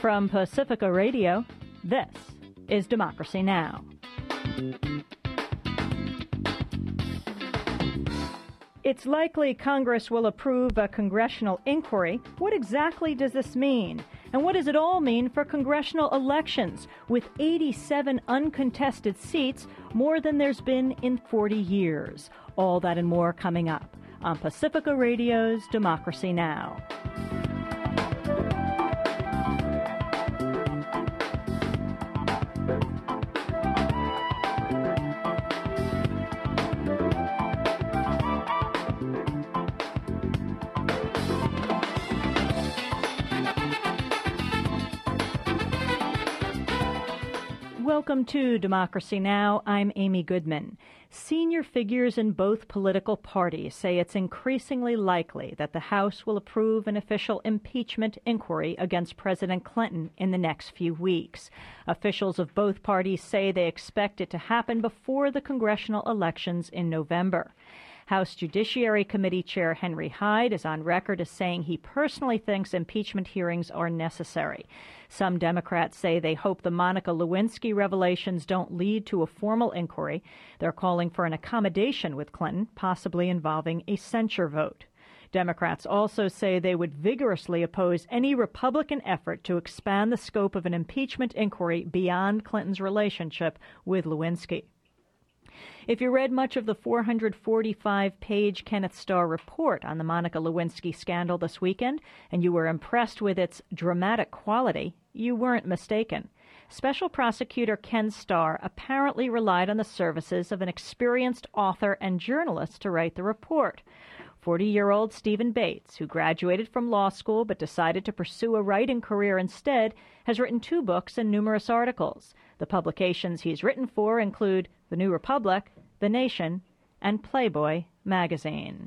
From Pacifica Radio, this is Democracy Now! It's likely Congress will approve a congressional inquiry. What exactly does this mean? And what does it all mean for congressional elections? With 87 uncontested seats, more than there's been in 40 years. All that and more coming up on Pacifica Radio's Democracy Now! Welcome to Democracy Now! I'm Amy Goodman. Senior figures in both political parties say it's increasingly likely that the House will approve an official impeachment inquiry against President Clinton in the next few weeks. Officials of both parties say they expect it to happen before the congressional elections in November. House Judiciary Committee Chair Henry Hyde is on record as saying he personally thinks impeachment hearings are necessary. Some Democrats say they hope the Monica Lewinsky revelations don't lead to a formal inquiry. They're calling for an accommodation with Clinton, possibly involving a censure vote. Democrats also say they would vigorously oppose any Republican effort to expand the scope of an impeachment inquiry beyond Clinton's relationship with Lewinsky. If you read much of the 445-page Kenneth Starr report on the Monica Lewinsky scandal this weekend, and you were impressed with its dramatic quality, you weren't mistaken. Special Prosecutor Ken Starr apparently relied on the services of an experienced author and journalist to write the report. 40-year-old Stephen Bates, who graduated from law school but decided to pursue a writing career instead, has written 2 books and numerous articles. The publications he's written for include The New Republic, The Nation, and Playboy magazine.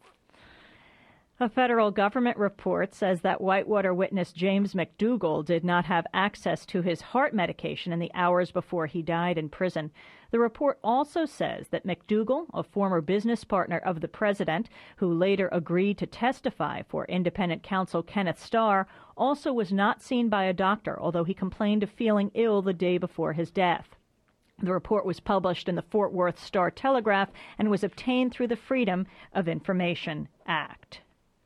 A federal government report says that Whitewater witness James McDougal did not have access to his heart medication in the hours before he died in prison. The report also says that McDougal, a former business partner of the president, who later agreed to testify for independent counsel Kenneth Starr, also was not seen by a doctor, although he complained of feeling ill the day before his death. The report was published in the Fort Worth Star-Telegraph and was obtained through the Freedom of Information Act.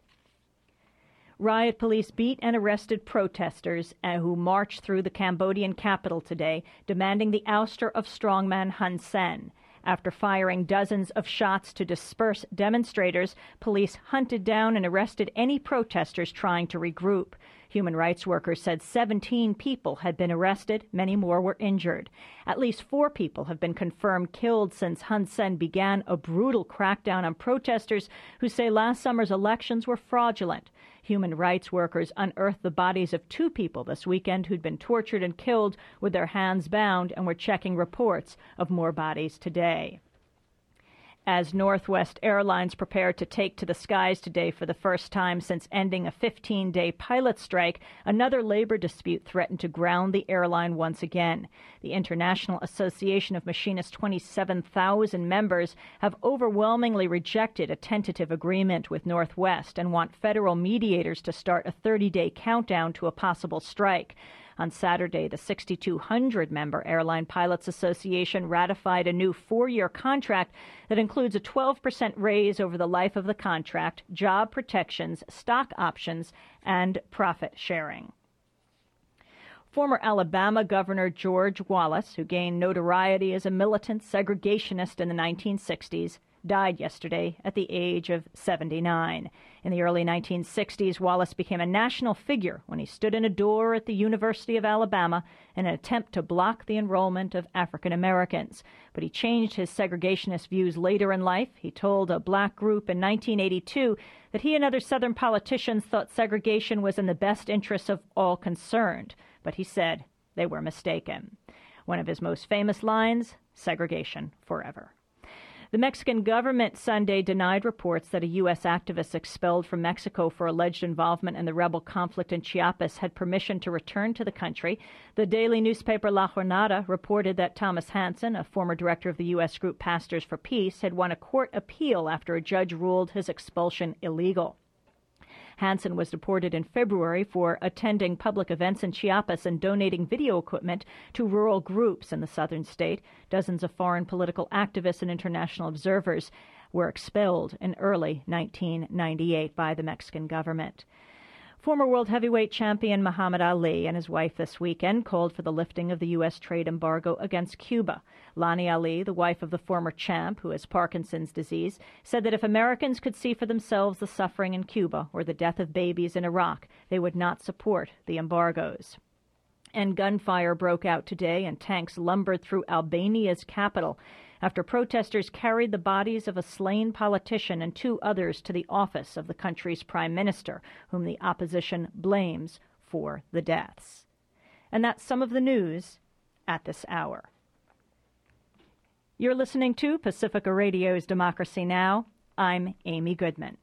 Riot police beat and arrested protesters who marched through the Cambodian capital today, demanding the ouster of strongman Hun Sen. After firing dozens of shots to disperse demonstrators, police hunted down and arrested any protesters trying to regroup. Human rights workers said 17 people had been arrested. Many more were injured. At least 4 people have been confirmed killed since Hun Sen began a brutal crackdown on protesters who say last summer's elections were fraudulent. Human rights workers unearthed the bodies of 2 people this weekend who'd been tortured and killed with their hands bound and were checking reports of more bodies today. As Northwest Airlines prepared to take to the skies today for the first time since ending a 15-day pilot strike, another labor dispute threatened to ground the airline once again. The International Association of Machinists' 27,000 members have overwhelmingly rejected a tentative agreement with Northwest and want federal mediators to start a 30-day countdown to a possible strike. On Saturday, the 6,200-member Airline Pilots Association ratified a new 4-year contract that includes a 12% raise over the life of the contract, job protections, stock options, and profit sharing. Former Alabama Governor George Wallace, who gained notoriety as a militant segregationist in the 1960s, died yesterday at the age of 79. In the early 1960s, Wallace became a national figure when he stood in a door at the University of Alabama in an attempt to block the enrollment of African Americans. But he changed his segregationist views later in life. He told a black group in 1982 that he and other Southern politicians thought segregation was in the best interests of all concerned. But he said they were mistaken. One of his most famous lines, segregation forever. The Mexican government Sunday denied reports that a U.S. activist expelled from Mexico for alleged involvement in the rebel conflict in Chiapas had permission to return to the country. The daily newspaper La Jornada reported that Thomas Hansen, a former director of the U.S. group Pastors for Peace, had won a court appeal after a judge ruled his expulsion illegal. Hansen was deported in February for attending public events in Chiapas and donating video equipment to rural groups in the southern state. Dozens of foreign political activists and international observers were expelled in early 1998 by the Mexican government. Former world heavyweight champion Muhammad Ali and his wife this weekend called for the lifting of the U.S. trade embargo against Cuba. Lani Ali, the wife of the former champ, who has Parkinson's disease, said that if Americans could see for themselves the suffering in Cuba or the death of babies in Iraq, they would not support the embargoes. And gunfire broke out today and tanks lumbered through Albania's capital after protesters carried the bodies of a slain politician and two others to the office of the country's prime minister, whom the opposition blames for the deaths. And that's some of the news at this hour. You're listening to Pacifica Radio's Democracy Now! I'm Amy Goodman.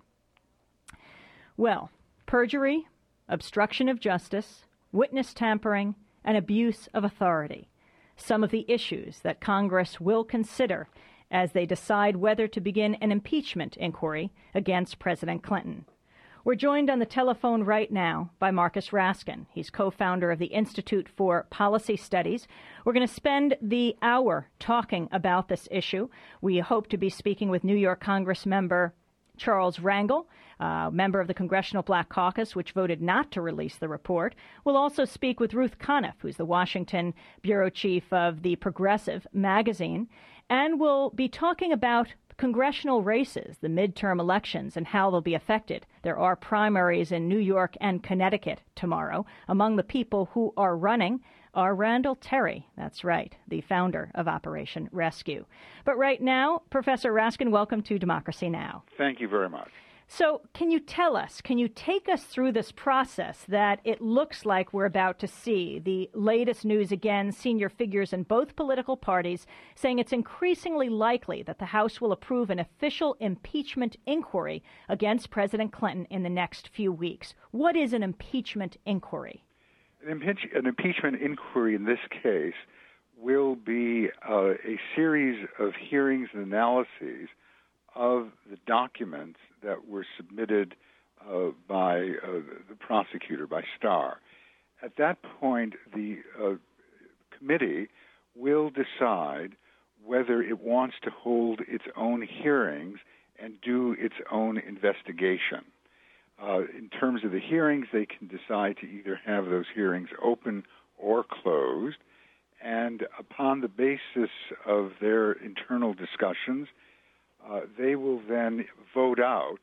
Well, perjury, obstruction of justice, witness tampering, and abuse of authority. Some of the issues that Congress will consider as they decide whether to begin an impeachment inquiry against President Clinton. We're joined on the telephone right now by Marcus Raskin. He's co-founder of the Institute for Policy Studies. We're going to spend the hour talking about this issue. We hope to be speaking with New York Congress member Charles Rangel, member of the Congressional Black Caucus, which voted not to release the report. We'll also speak with Ruth Conniff, who's the Washington bureau chief of the Progressive magazine. And we'll be talking about congressional races, the midterm elections, and how they'll be affected. There are primaries in New York and Connecticut tomorrow. Among the people who are running are Randall Terry. That's right, the founder of Operation Rescue. But right now, Professor Raskin, welcome to Democracy Now! Thank you very much. So can you take us through this process that it looks like we're about to see? The latest news, again, senior figures in both political parties saying it's increasingly likely that the House will approve an official impeachment inquiry against President Clinton in the next few weeks. What is an impeachment inquiry? An impeachment inquiry in this case will be a series of hearings and analyses of the documents that were submitted by the prosecutor, by Starr. At that point, the committee will decide whether it wants to hold its own hearings and do its own investigation. In terms of the hearings, they can decide to either have those hearings open or closed, and upon the basis of their internal discussions, they will then vote out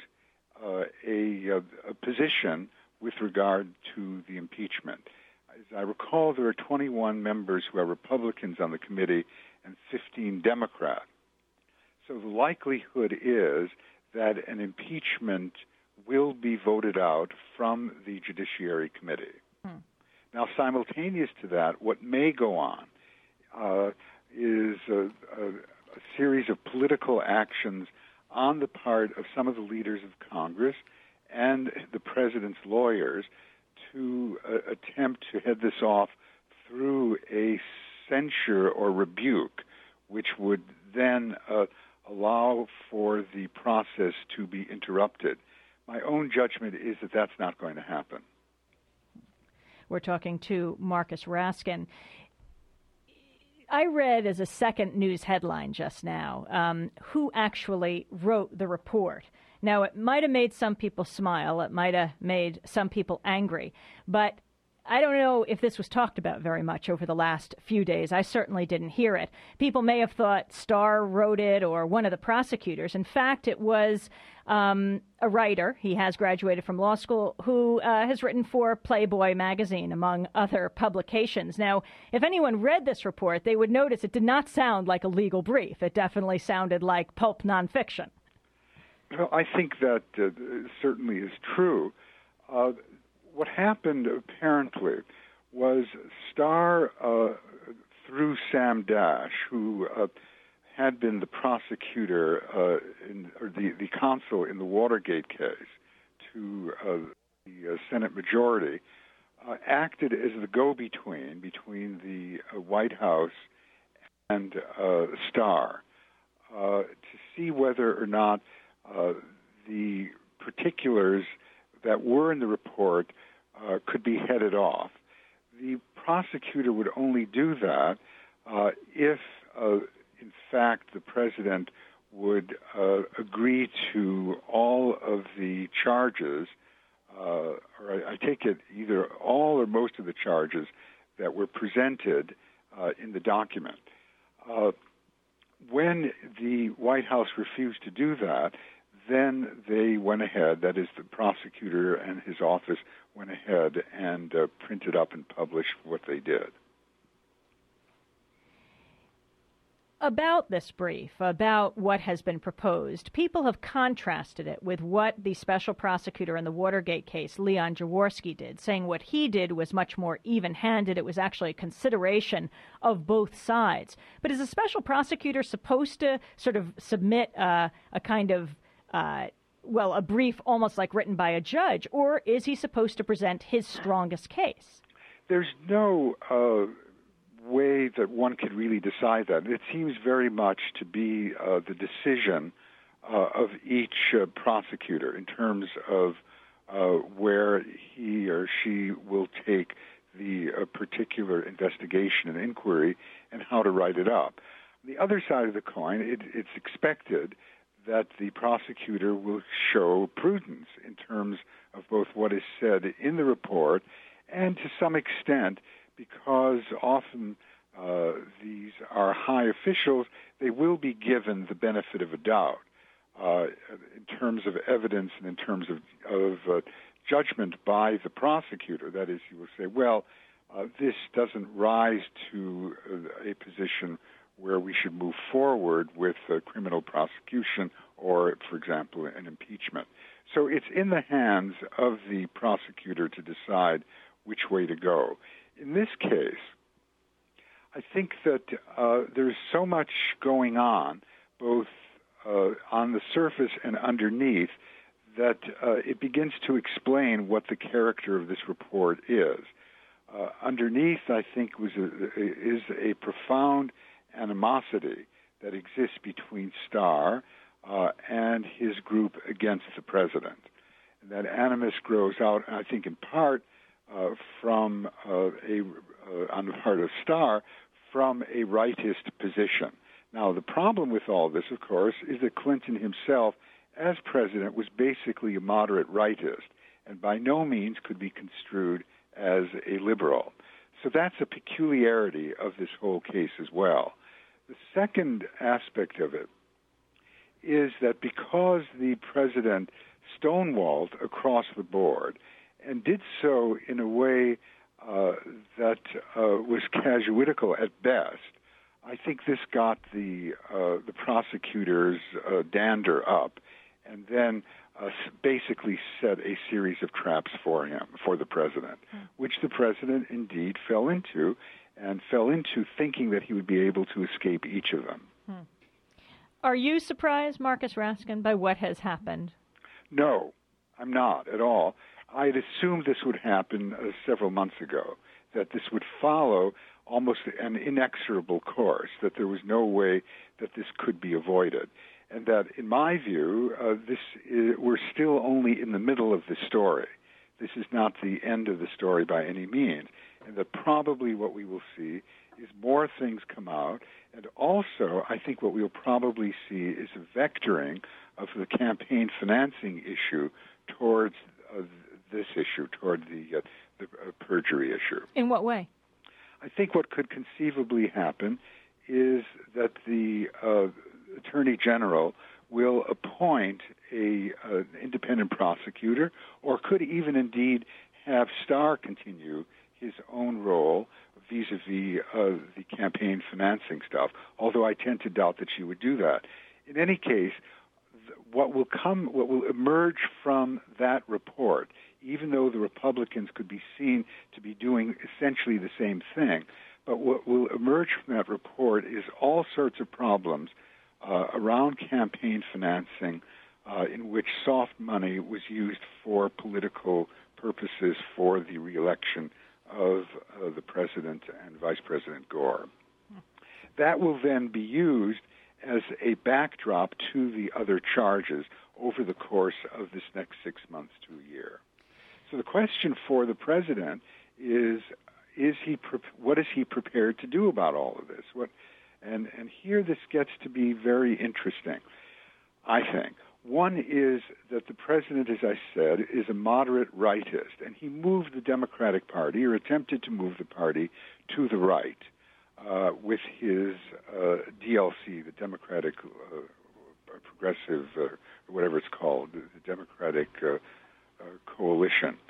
a position with regard to the impeachment. As I recall, there are 21 members who are Republicans on the committee and 15 Democrats. So the likelihood is that an impeachment will be voted out from the Judiciary Committee. Now, simultaneous to that, what may go on is a series of political actions on the part of some of the leaders of Congress and the president's lawyers to attempt to head this off through a censure or rebuke, which would then allow for the process to be interrupted. My own judgment is that that's not going to happen. We're talking to Marcus Raskin. I read as a second news headline just now who actually wrote the report. Now, it might have made some people smile. It might have made some people angry. But I don't know if this was talked about very much over the last few days. I certainly didn't hear it. People may have thought Starr wrote it or one of the prosecutors. In fact, it was a writer. He has graduated from law school who has written for Playboy magazine, among other publications. Now, if anyone read this report, they would notice it did not sound like a legal brief. It definitely sounded like pulp nonfiction. Well, I think that certainly is true. What happened, apparently, was Starr, through Sam Dash, who had been the prosecutor, or the counsel in the Watergate case to the Senate majority, acted as the go-between between the White House and Starr to see whether or not the particulars that were in the report could be headed off. The prosecutor would only do that if, in fact, the president would agree to all of the charges, or I take it either all or most of the charges that were presented in the document. When the White House refused to do that, then they went ahead, that is, the prosecutor and his office went ahead and printed up and published what they did. About this brief, about what has been proposed, people have contrasted it with what the special prosecutor in the Watergate case, Leon Jaworski, did, saying what he did was much more even-handed. It was actually a consideration of both sides. But is a special prosecutor supposed to sort of submit a kind of a brief almost like written by a judge, or is he supposed to present his strongest case? There's no way that one could really decide that. It seems very much to be the decision of each prosecutor in terms of where he or she will take the particular investigation and inquiry and how to write it up. On the other side of the coin, it's expected that the prosecutor will show prudence in terms of both what is said in the report and to some extent, because often these are high officials, they will be given the benefit of a doubt in terms of evidence and in terms of judgment by the prosecutor. That is, he will say, well, this doesn't rise to a position where we should move forward with a criminal prosecution or, for example, an impeachment. So it's in the hands of the prosecutor to decide which way to go. In this case, I think that there's so much going on, both on the surface and underneath, that it begins to explain what the character of this report is. Underneath, I think, is a profound animosity that exists between Starr and his group against the president. And that animus grows out, I think, in part from on the part of Starr, from a rightist position. Now, the problem with all this, of course, is that Clinton himself, as president, was basically a moderate rightist and by no means could be construed as a liberal. So that's a peculiarity of this whole case as well. The second aspect of it is that because the president stonewalled across the board and did so in a way that was casuitical at best, I think this got the prosecutor's dander up, and then basically set a series of traps for him, for the president, which the president indeed fell into, and fell into thinking that he would be able to escape each of them. Are you surprised, Marcus Raskin, by what has happened? No, I'm not at all. I had assumed this would happen several months ago, that this would follow almost an inexorable course, that there was no way that this could be avoided. And that, in my view, we're still only in the middle of the story. This is not the end of the story by any means. And that probably what we will see is more things come out. And also, I think what we'll probably see is a vectoring of the campaign financing issue towards this issue, toward the perjury issue. In what way? I think what could conceivably happen is that the Attorney General will appoint an independent prosecutor, or could even indeed have Starr continue his own role vis-a-vis the campaign financing stuff, although I tend to doubt that she would do that. In any case, what will emerge from that report, even though the Republicans could be seen to be doing essentially the same thing, but what will emerge from that report is all sorts of problems around campaign financing in which soft money was used for political purposes for the re-election of the President and Vice President Gore. That will then be used as a backdrop to the other charges over the course of this next 6 months to a year. So the question for the president is what is he prepared to do about all of this? And here this gets to be very interesting, I think. One is that the president, as I said, is a moderate rightist, and he moved the Democratic Party, or attempted to move the party, to the right with his DLC, the Democratic Progressive, or whatever it's called, the Democratic Coalition.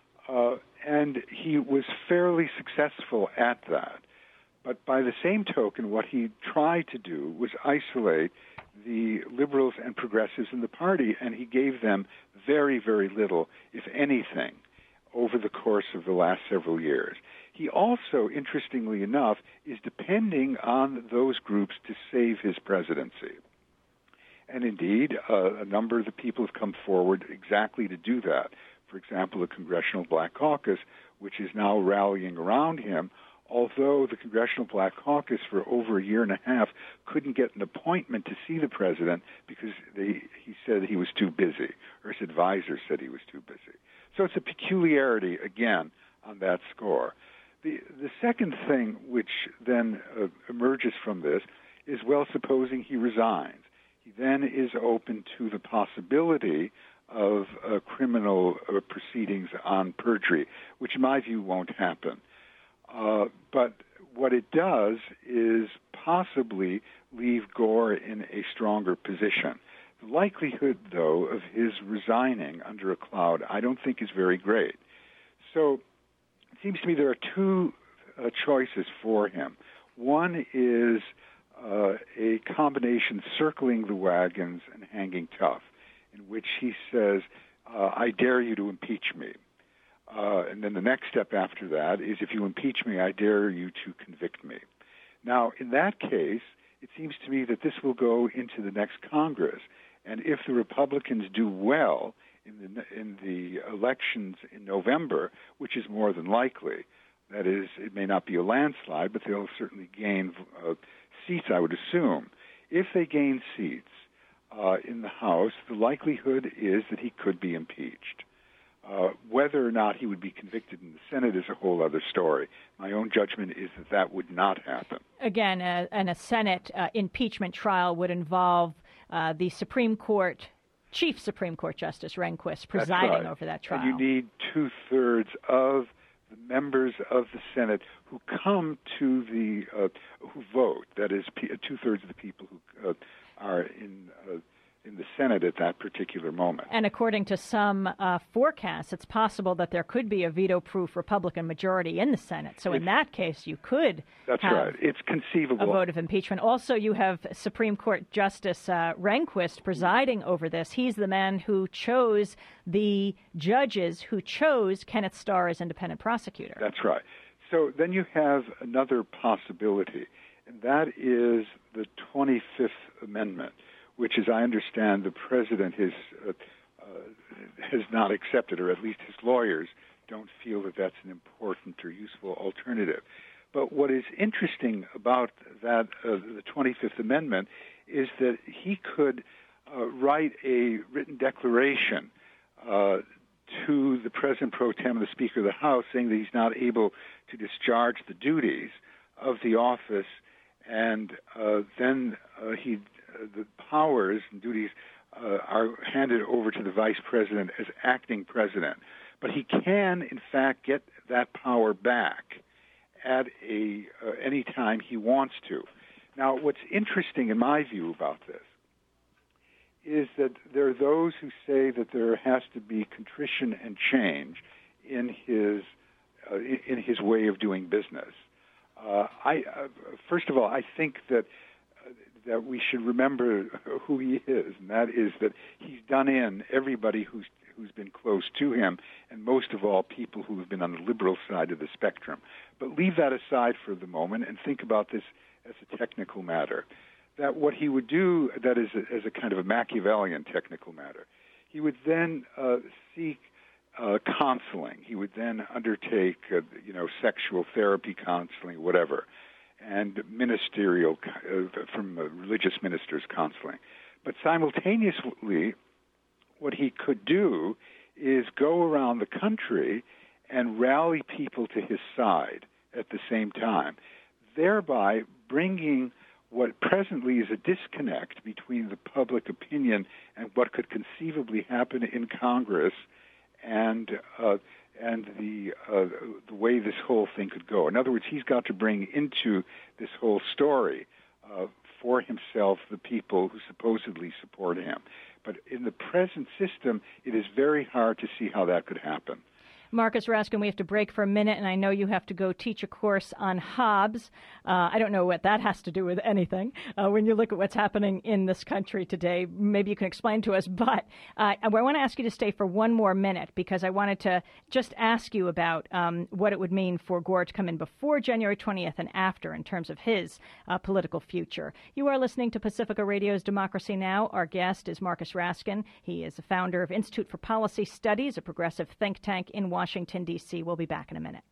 And he was fairly successful at that. But by the same token, what he tried to do was isolate the liberals and progressives in the party, and he gave them very, very little, if anything, over the course of the last several years. He also, interestingly enough, is depending on those groups to save his presidency. And indeed, a number of the people have come forward exactly to do that. For example, the Congressional Black Caucus, which is now rallying around him, although the Congressional Black Caucus for over a year and a half couldn't get an appointment to see the president because he said he was too busy, or his advisor said he was too busy. So it's a peculiarity, again, on that score. The second thing which then emerges from this is, well, supposing he resigns. He then is open to the possibility of criminal proceedings on perjury, which in my view won't happen. But what it does is possibly leave Gore in a stronger position. The likelihood, though, of his resigning under a cloud, I don't think is very great. So it seems to me there are two choices for him. One is a combination circling the wagons and hanging tough, in which he says, I dare you to impeach me. And then the next step after that is, if you impeach me, I dare you to convict me. Now, in that case, it seems to me that this will go into the next Congress. And if the Republicans do well in the elections in November, which is more than likely, that is, it may not be a landslide, but they'll certainly gain seats, I would assume. If they gain seats in the House, the likelihood is that he could be impeached. Whether or not he would be convicted in the Senate is a whole other story. My own judgment is that that would not happen. Again, and a Senate impeachment trial would involve the Supreme Court, Chief Supreme Court Justice Rehnquist presiding over that trial. And you need two-thirds of the members of the Senate who come to the, who vote. That is, two-thirds of the people who are in the Senate at that particular moment. And according to some forecasts, it's possible that there could be a veto-proof Republican majority in the Senate. So in that case, you could have right. It's conceivable. A vote of impeachment. Also, you have Supreme Court Justice Rehnquist presiding over this. He's the man who chose the judges who chose Kenneth Starr as independent prosecutor. That's right. So then you have another possibility, and that is the 25th Amendment, which, as I understand, the president has not accepted, or at least his lawyers don't feel that that's an important or useful alternative. But what is interesting about that, the 25th Amendment, is that he could write a written declaration to the President pro tem and the Speaker of the House, saying that he's not able to discharge the duties of the office, and then the powers and duties are handed over to the vice president as acting president. But he can, in fact, get that power back at any time he wants to. Now, what's interesting in my view about this is that there are those who say that there has to be contrition and change in his way of doing business. First of all, I think that we should remember who he is, and that is that he's done in everybody who's been close to him, and most of all, people who have been on the liberal side of the spectrum. But leave that aside for the moment and think about this as a technical matter. That what he would do, that is as a kind of a Machiavellian technical matter, he would then seek counseling. He would then undertake, sexual therapy counseling, whatever, and ministerial, from religious ministers counseling. But simultaneously, what he could do is go around the country and rally people to his side at the same time, thereby bringing what presently is a disconnect between the public opinion and what could conceivably happen in Congress and the way this whole thing could go. In other words, he's got to bring into this whole story for himself the people who supposedly support him. But in the present system, it is very hard to see how that could happen. Marcus Raskin, we have to break for a minute, and I know you have to go teach a course on Hobbes. I don't know what that has to do with anything. When you look at what's happening in this country today, maybe you can explain to us. But I want to ask you to stay for one more minute, because I wanted to just ask you about what it would mean for Gore to come in before January 20th and after in terms of his political future. You are listening to Pacifica Radio's Democracy Now! Our guest is Marcus Raskin. He is the founder of Institute for Policy Studies, a progressive think tank in Washington, D.C. We'll be back in a minute.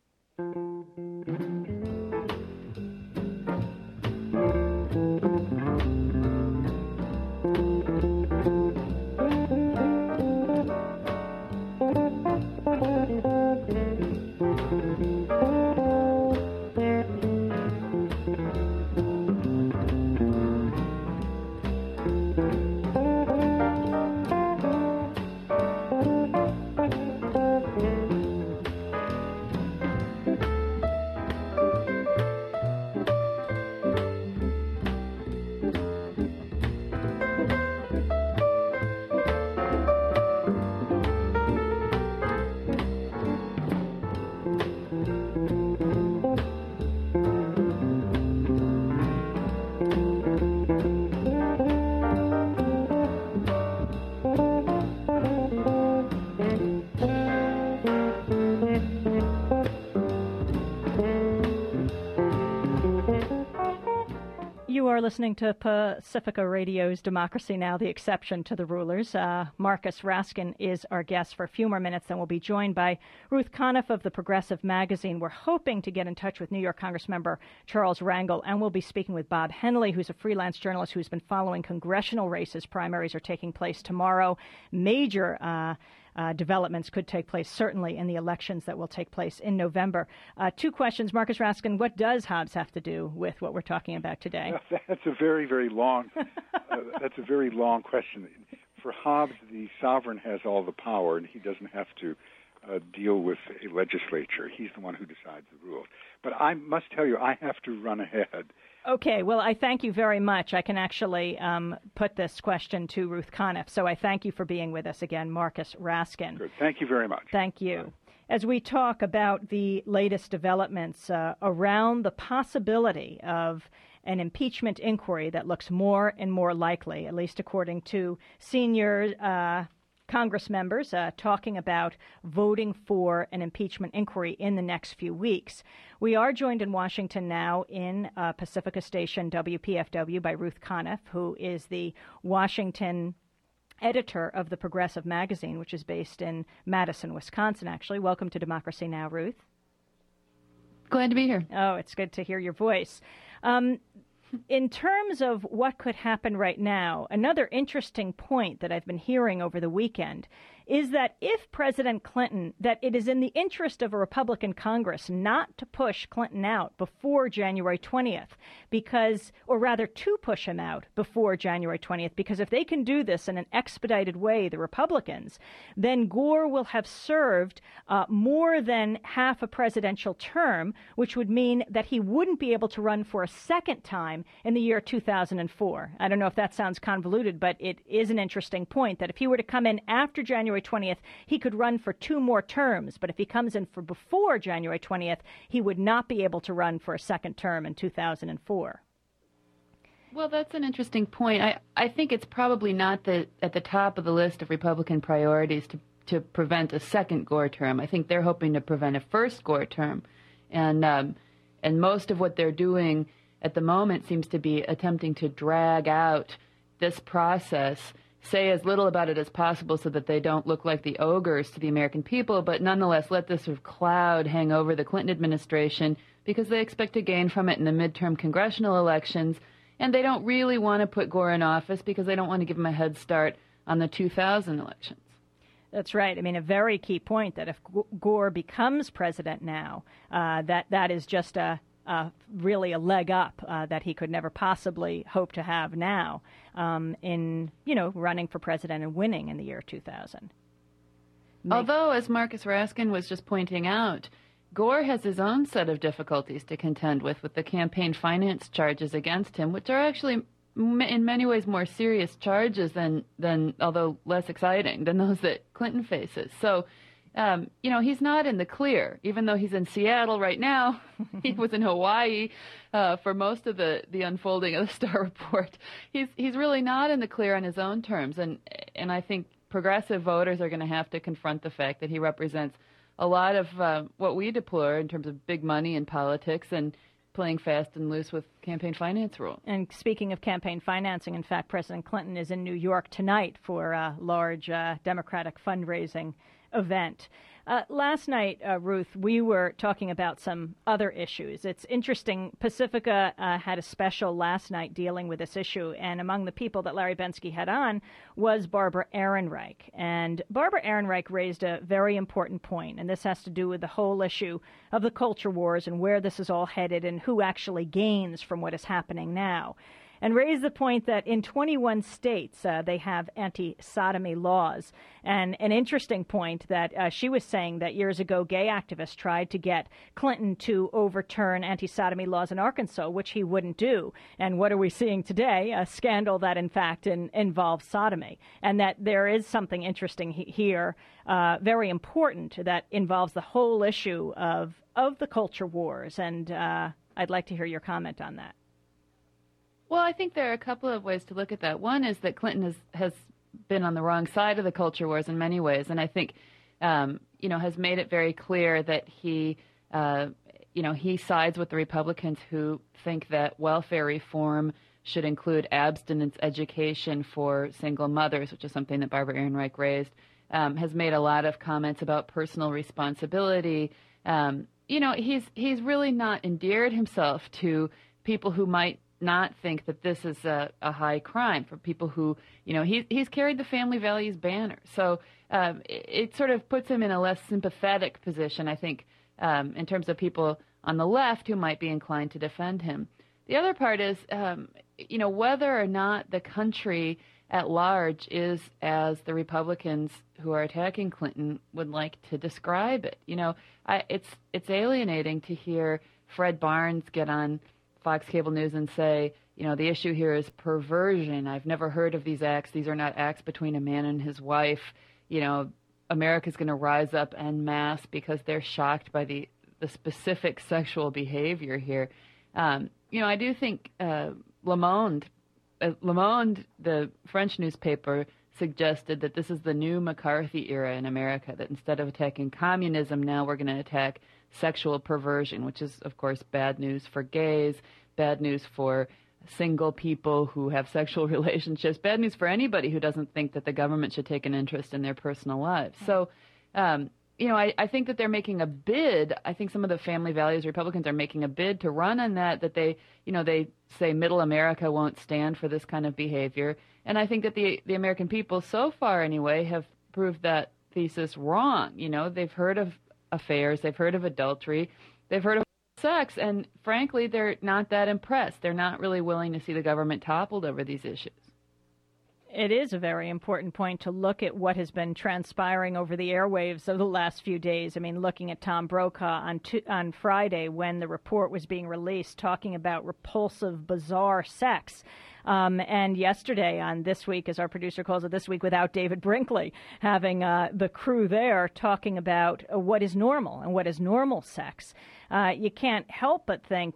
You are listening to Pacifica Radio's Democracy Now!, the exception to the rulers. Marcus Raskin is our guest for a few more minutes, and we'll be joined by Ruth Conniff of the Progressive Magazine. We're hoping to get in touch with New York Congressmember Charles Rangel, and we'll be speaking with Bob Henley, who's a freelance journalist who's been following congressional races. Primaries are taking place tomorrow. Major developments could take place, certainly, in the elections that will take place in November. Two questions. Marcus Raskin, what does Hobbes have to do with what we're talking about today? That's a very, very long question. For Hobbes, the sovereign has all the power, and he doesn't have to deal with a legislature. He's the one who decides the rules. But I must tell you, I have to run ahead. Okay, well, I thank you very much. I can actually put this question to Ruth Conniff, so I thank you for being with us again, Marcus Raskin. Good. Thank you very much. Thank you. As we talk about the latest developments around the possibility of an impeachment inquiry that looks more and more likely, at least according to senior Congress members talking about voting for an impeachment inquiry in the next few weeks. We are joined in Washington now in Pacifica Station WPFW by Ruth Conniff, who is the Washington editor of the Progressive Magazine, which is based in Madison, Wisconsin, actually. Welcome to Democracy Now!, Ruth. Glad to be here. Oh, it's good to hear your voice. In terms of what could happen right now, another interesting point that I've been hearing over the weekend is that if President Clinton, that it is in the interest of a Republican Congress not to push Clinton out before January 20th, because, or rather to push him out before January 20th, because if they can do this in an expedited way, the Republicans, then Gore will have served more than half a presidential term, which would mean that he wouldn't be able to run for a second time in the year 2004. I don't know if that sounds convoluted, but it is an interesting point that if he were to come in after January 20th, he could run for 2 more terms. But if he comes in for before January 20th, he would not be able to run for a second term in 2004. Well, that's an interesting point. I think it's probably not at the top of the list of Republican priorities to prevent a second Gore term. I think they're hoping to prevent a first Gore term. And most of what they're doing at the moment seems to be attempting to drag out this process, say as little about it as possible so that they don't look like the ogres to the American people, but nonetheless let this sort of cloud hang over the Clinton administration because they expect to gain from it in the midterm congressional elections, and they don't really want to put Gore in office because they don't want to give him a head start on the 2000 elections. That's right. I mean, a very key point that if Gore becomes president now, that is just really a leg up that he could never possibly hope to have now in, running for president and winning in the year 2000. Although, as Marcus Raskin was just pointing out, Gore has his own set of difficulties to contend with the campaign finance charges against him, which are actually in many ways more serious charges than although less exciting than those that Clinton faces. So, he's not in the clear, even though he's in Seattle right now. He was in Hawaii for most of the unfolding of the Starr Report. He's really not in the clear on his own terms, and I think progressive voters are going to have to confront the fact that he represents a lot of what we deplore in terms of big money in politics and playing fast and loose with campaign finance rules. And speaking of campaign financing, in fact, President Clinton is in New York tonight for a large Democratic fundraising event. Last night, Ruth, we were talking about some other issues. It's interesting. Pacifica had a special last night dealing with this issue, and among the people that Larry Bensky had on was Barbara Ehrenreich. And Barbara Ehrenreich raised a very important point, and this has to do with the whole issue of the culture wars and where this is all headed and who actually gains from what is happening now. And raised the point that in 21 states, they have anti-sodomy laws. And an interesting point that she was saying that years ago, gay activists tried to get Clinton to overturn anti-sodomy laws in Arkansas, which he wouldn't do. And what are we seeing today? A scandal that, in fact, involves sodomy. And that there is something interesting here, very important, that involves the whole issue of the culture wars. And I'd like to hear your comment on that. Well, I think there are a couple of ways to look at that. One is that Clinton has been on the wrong side of the culture wars in many ways, and I think, has made it very clear that he sides with the Republicans who think that welfare reform should include abstinence education for single mothers, which is something that Barbara Ehrenreich raised, has made a lot of comments about personal responsibility. He's really not endeared himself to people who might not think that this is a high crime, for people who, he's carried the family values banner. So it sort of puts him in a less sympathetic position, I think, in terms of people on the left who might be inclined to defend him. The other part is, whether or not the country at large is as the Republicans who are attacking Clinton would like to describe it. It's alienating to hear Fred Barnes get on Fox Cable News and say, the issue here is perversion. I've never heard of these acts. These are not acts between a man and his wife. America's going to rise up en masse because they're shocked by the specific sexual behavior here. I do think Le Monde, the French newspaper, suggested that this is the new McCarthy era in America, that instead of attacking communism, now we're going to attack sexual perversion, which is, of course, bad news for gays, bad news for single people who have sexual relationships, bad news for anybody who doesn't think that the government should take an interest in their personal lives. So, I think that they're making a bid. I think some of the family values Republicans are making a bid to run on that they say middle America won't stand for this kind of behavior. And I think that the American people, so far anyway, have proved that thesis wrong. They've heard of affairs, they've heard of adultery, they've heard of sex, and frankly, they're not that impressed. They're not really willing to see the government toppled over these issues. It is a very important point to look at what has been transpiring over the airwaves of the last few days. I mean, looking at Tom Brokaw on Friday when the report was being released, talking about repulsive, bizarre sex. And yesterday on This Week, as our producer calls it, This Week Without David Brinkley, having the crew there talking about what is normal and what is normal sex. You can't help but think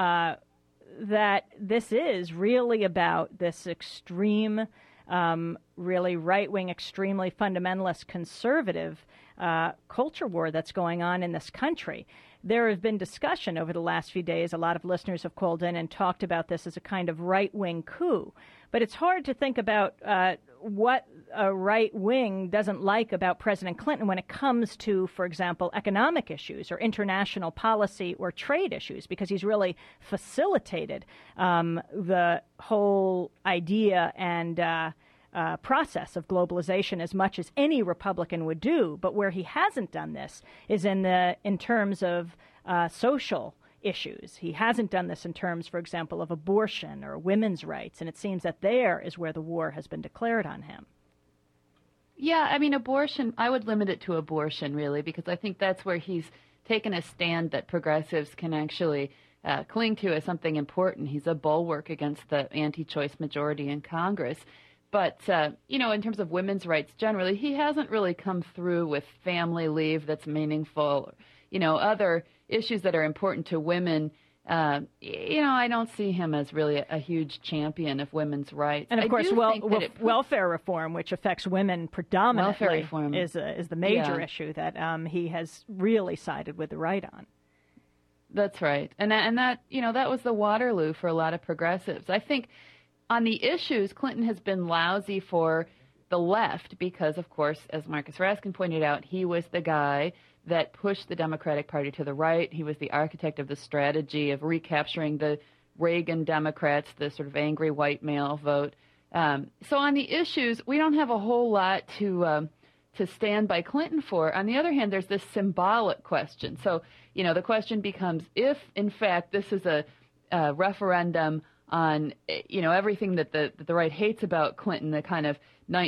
that this is really about this extreme, really right-wing, extremely fundamentalist conservative culture war that's going on in this country. There have been discussion over the last few days. A lot of listeners have called in and talked about this as a kind of right-wing coup. But it's hard to think about what a right wing doesn't like about President Clinton when it comes to, for example, economic issues or international policy or trade issues, because he's really facilitated the whole idea and process of globalization as much as any Republican would do. But where he hasn't done this is in terms of social issues. He hasn't done this in terms, for example, of abortion or women's rights, and it seems that there is where the war has been declared on him. Yeah, I mean, abortion, I would limit it to abortion, really, because I think that's where he's taken a stand that progressives can actually cling to as something important. He's a bulwark against the anti-choice majority in Congress. But, in terms of women's rights generally, he hasn't really come through with family leave that's meaningful. Other issues that are important to women. I don't see him as really a huge champion of women's rights. And of course, welfare reform, which affects women predominantly, is the major issue that he has really sided with the right on. That's right, and that that was the Waterloo for a lot of progressives. I think on the issues, Clinton has been lousy for the left because, of course, as Marcus Raskin pointed out, he was the guy that pushed the Democratic Party to the right. He was the architect of the strategy of recapturing the Reagan Democrats, the sort of angry white male vote. So on the issues, we don't have a whole lot to stand by Clinton for. On the other hand, there's this symbolic question. So, the question becomes, if, in fact, this is a referendum on, everything that the right hates about Clinton, the kind of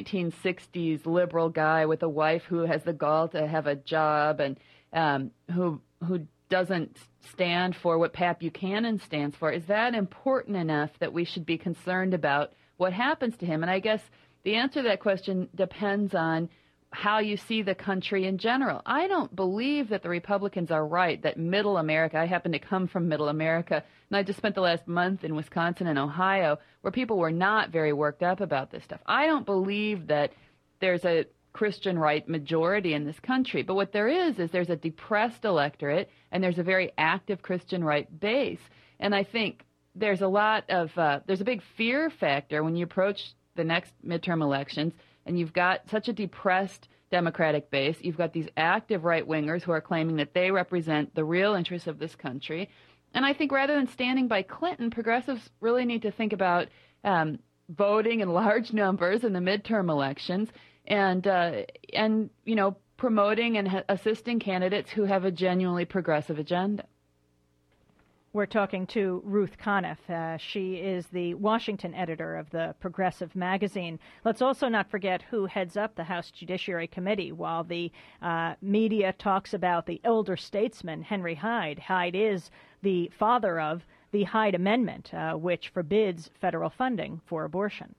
1960s liberal guy with a wife who has the gall to have a job and who doesn't stand for what Pat Buchanan stands for, is that important enough that we should be concerned about what happens to him? And I guess the answer to that question depends on how you see the country in general. I don't believe that the Republicans are right, that middle America, I happen to come from middle America, and I just spent the last month in Wisconsin and Ohio where people were not very worked up about this stuff. I don't believe that there's a Christian right majority in this country, but what there is there's a depressed electorate and there's a very active Christian right base. And I think there's there's a big fear factor when you approach the next midterm elections and you've got such a depressed Democratic base. You've got these active right-wingers who are claiming that they represent the real interests of this country. And I think rather than standing by Clinton, progressives really need to think about voting in large numbers in the midterm elections and promoting and assisting candidates who have a genuinely progressive agenda. We're talking to Ruth Conniff. She is the Washington editor of the Progressive magazine. Let's also not forget who heads up the House Judiciary Committee. While the media talks about the elder statesman, Henry Hyde, Hyde is the father of the Hyde Amendment, which forbids federal funding for abortion.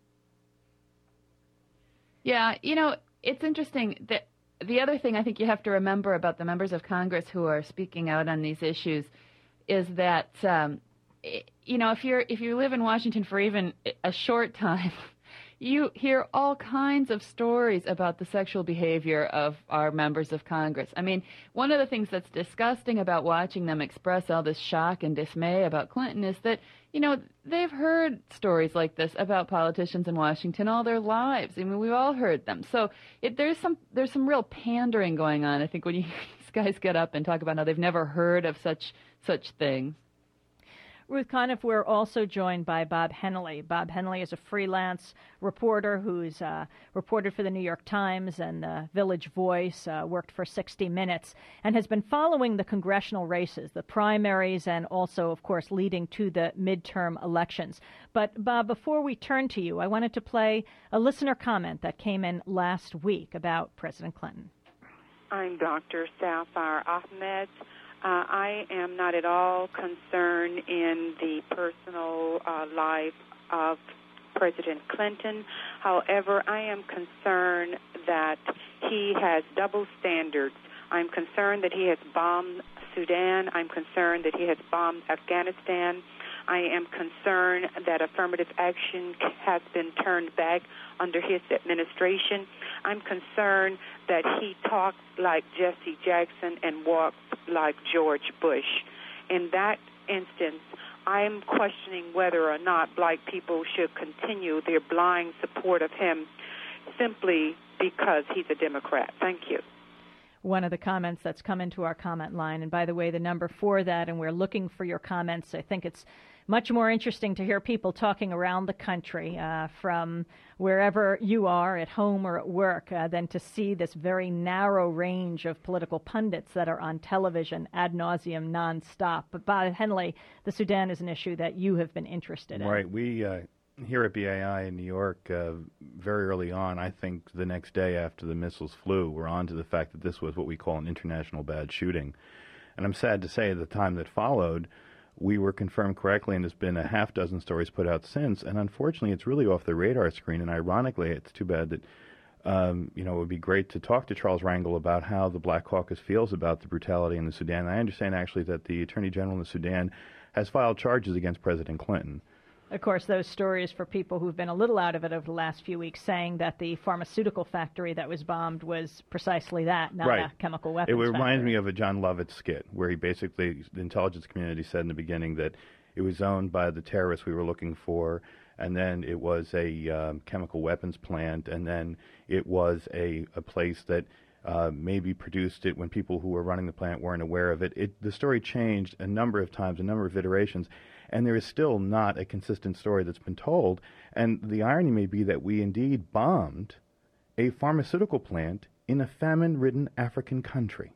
Yeah, it's interesting that the other thing I think you have to remember about the members of Congress who are speaking out on these issues is that, if you live in Washington for even a short time, you hear all kinds of stories about the sexual behavior of our members of Congress. I mean, one of the things that's disgusting about watching them express all this shock and dismay about Clinton is that, they've heard stories like this about politicians in Washington all their lives. I mean, we've all heard them. So there's some real pandering going on, I think, when these guys get up and talk about how they've never heard of such things. Ruth Conniff, we're also joined by Bob Hennelly. Bob Hennelly is a freelance reporter who's reported for the New York Times and the Village Voice, worked for 60 Minutes, and has been following the congressional races, the primaries, and also, of course, leading to the midterm elections. But, Bob, before we turn to you, I wanted to play a listener comment that came in last week about President Clinton. I'm Dr. Safar Ahmed. I am not at all concerned in the personal life of President Clinton. However, I am concerned that he has double standards. I'm concerned that he has bombed Sudan. I'm concerned that he has bombed Afghanistan. I am concerned that affirmative action has been turned back under his administration. I'm concerned that he talks like Jesse Jackson and walks like George Bush. In that instance, I'm questioning whether or not black people should continue their blind support of him simply because he's a Democrat. Thank you. One of the comments that's come into our comment line, and by the way, the number for that, and we're looking for your comments, I think it's much more interesting to hear people talking around the country from wherever you are, at home or at work, than to see this very narrow range of political pundits that are on television ad nauseum, nonstop. But Bob Henley, the Sudan is an issue that you have been interested in. Right. We here at BAI in New York, very early on, I think the next day after the missiles flew, we're on to the fact that this was what we call an international bad shooting. And I'm sad to say at the time that followed, we were confirmed correctly, and there's been a half dozen stories put out since. And unfortunately, it's really off the radar screen. And ironically, it's too bad that, it would be great to talk to Charles Rangel about how the Black Caucus feels about the brutality in the Sudan. I understand actually that the Attorney General in the Sudan has filed charges against President Clinton. Of course, those stories for people who've been a little out of it over the last few weeks, saying that the pharmaceutical factory that was bombed was precisely that, not a chemical weapons factory. It reminds me of a John Lovett skit where he basically, the intelligence community said in the beginning that it was owned by the terrorists we were looking for, and then it was a chemical weapons plant, and then it was a place that maybe produced it when people who were running the plant weren't aware of it. The story changed a number of times, a number of iterations, and there is still not a consistent story that's been told. And the irony may be that we indeed bombed a pharmaceutical plant in a famine-ridden African country.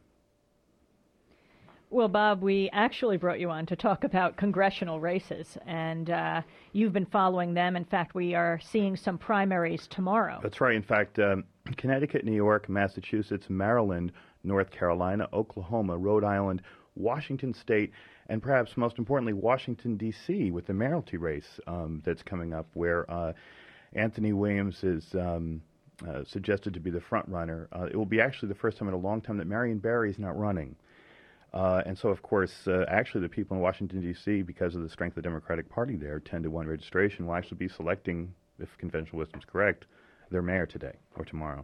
Well, Bob, we actually brought you on to talk about congressional races, and you've been following them. In fact, we are seeing some primaries tomorrow. That's right. In fact, Connecticut, New York, Massachusetts, Maryland, North Carolina, Oklahoma, Rhode Island, Washington State, and perhaps most importantly, Washington, D.C., with the mayoralty race that's coming up, where Anthony Williams is suggested to be the front runner. It will be actually the first time in a long time that Marion Barry is not running. And so, of course, actually the people in Washington, D.C., because of the strength of the Democratic Party there, 10-to-1 registration, will actually be selecting, if conventional wisdom is correct, their mayor today or tomorrow.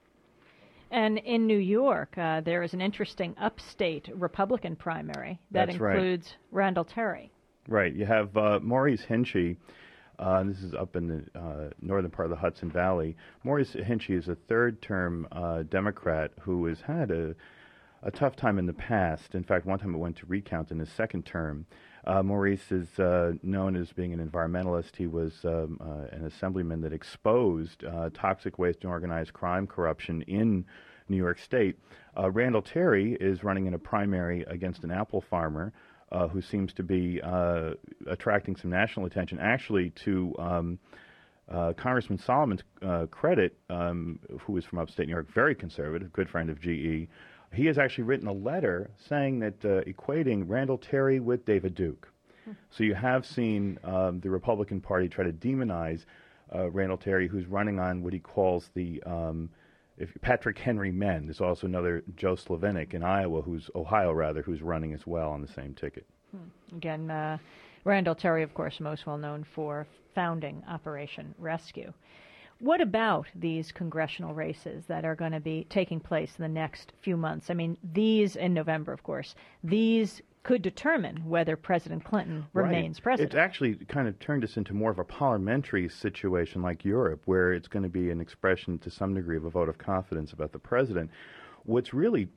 And in New York, there is an interesting upstate Republican primary that includes Randall Terry. Right. You have Maurice Hinchey. This is up in the northern part of the Hudson Valley. Maurice Hinchey is a third-term Democrat who has had a tough time in the past. In fact, one time it went to recount in his second term. Maurice is known as being an environmentalist. He was an assemblyman that exposed toxic waste and organized crime corruption in New York State. Randall Terry is running in a primary against an apple farmer who seems to be attracting some national attention, actually to Congressman Solomon's credit, who is from upstate New York, very conservative, good friend of GE. He has actually written a letter saying that equating Randall Terry with David Duke. So you have seen the Republican Party try to demonize Randall Terry, who's running on what he calls the Patrick Henry men. There's also another Joe Slavinik in Ohio, who's running as well on the same ticket. Again, Randall Terry, of course, most well known for founding Operation Rescue. What about these congressional races that are going to be taking place in the next few months? I mean, these in November, of course, these could determine whether President Clinton remains president. It's actually kind of turned us into more of a parliamentary situation like Europe, where it's going to be an expression to some degree of a vote of confidence about the president. What's really